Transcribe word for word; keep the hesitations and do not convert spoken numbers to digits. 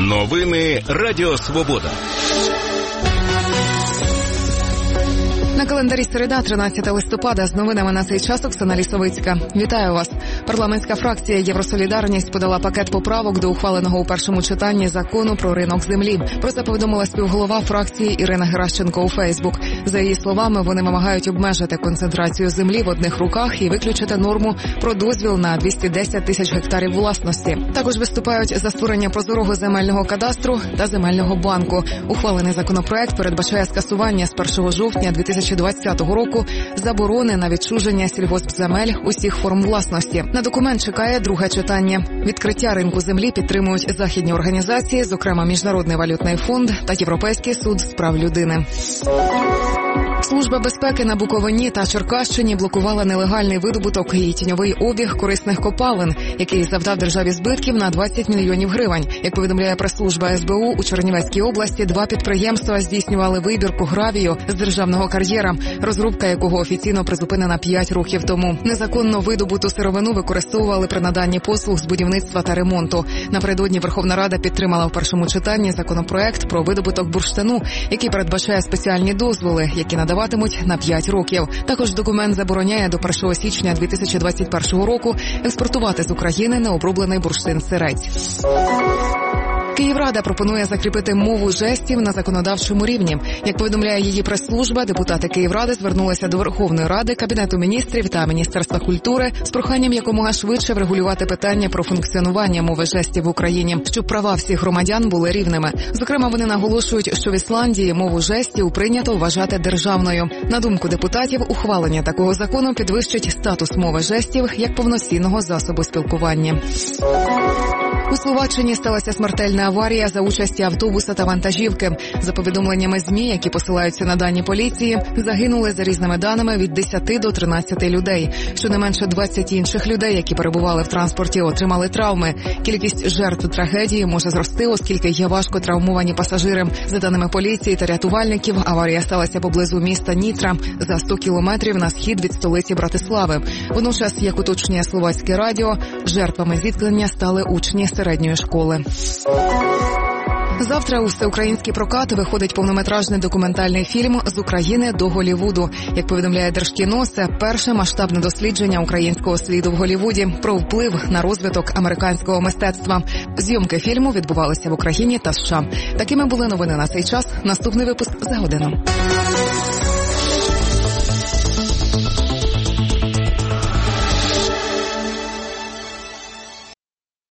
Новини Радіо Свобода. На календарі середа, тринадцяте листопада, з новинами на цей час Оксана Лісовицька. Вітаю вас. Парламентська фракція «Євросолідарність» подала пакет поправок до ухваленого у першому читанні закону про ринок землі. Про це повідомила співголова фракції Ірина Геращенко у Фейсбук. За її словами, вони вимагають обмежити концентрацію землі в одних руках і виключити норму про дозвіл на двісті десять тисяч гектарів власності. Також виступають за створення прозорого земельного кадастру та земельного банку. Ухвалений законопроект передбачає скасування з першого жовтня дві тисячі двадцятого року заборони на відчуження сільгоспземель усіх форм власності. На документ чекає друге читання. Відкриття ринку землі підтримують західні організації, зокрема Міжнародний валютний фонд та Європейський суд з прав людини. Служба безпеки на Буковині та Черкащині блокувала нелегальний видобуток і тіньовий обіг корисних копалин, який завдав державі збитків на двадцять мільйонів гривень. Як повідомляє прес-служба ес бе у, у Чернівецькій області два підприємства здійснювали вибірку гравію з державного кар'єра, розробка якого офіційно призупинена п'ять років тому. Незаконно видобуту сировину використовували при наданні послуг з будівництва та ремонту. Напередодні Верховна Рада підтримала в першому читанні законопроект про видобуток бурштину, який передбачає спеціальні дозволи, які надаватимуть на п'ять років. Також документ забороняє до першого січня дві тисячі двадцять першого року експортувати з України необроблений бурштин-сирець. Київрада пропонує закріпити мову жестів на законодавчому рівні. Як повідомляє її прес-служба, депутати Київради звернулися до Верховної Ради, Кабінету міністрів та Міністерства культури з проханням якомога швидше врегулювати питання про функціонування мови жестів в Україні, щоб права всіх громадян були рівними. Зокрема, вони наголошують, що в Ісландії мову жестів прийнято вважати державною. На думку депутатів, ухвалення такого закону підвищить статус мови жестів як повноцінного засобу спілкування. У Словаччині сталася смертельна аварія за участі автобуса та вантажівки. За повідомленнями ЗМІ, які посилаються на дані поліції, загинули за різними даними від десяти до тринадцяти людей. Щонайменше двадцять інших людей, які перебували в транспорті, отримали травми. Кількість жертв трагедії може зрости, оскільки є важко травмовані пасажири. За даними поліції та рятувальників, аварія сталася поблизу міста Нітра, за сто кілометрів на схід від столиці Братислави. Водночас, як уточнює Словацьке радіо, жертвами зіткнення стали учні середньої школи. Завтра у всеукраїнський прокат виходить повнометражний документальний фільм «З України до Голлівуду». Як повідомляє Держкіно, це перше масштабне дослідження українського сліду в Голлівуді про вплив на розвиток американського мистецтва. Зйомки фільму відбувалися в Україні та США. Такими були новини на цей час. Наступний випуск за годину.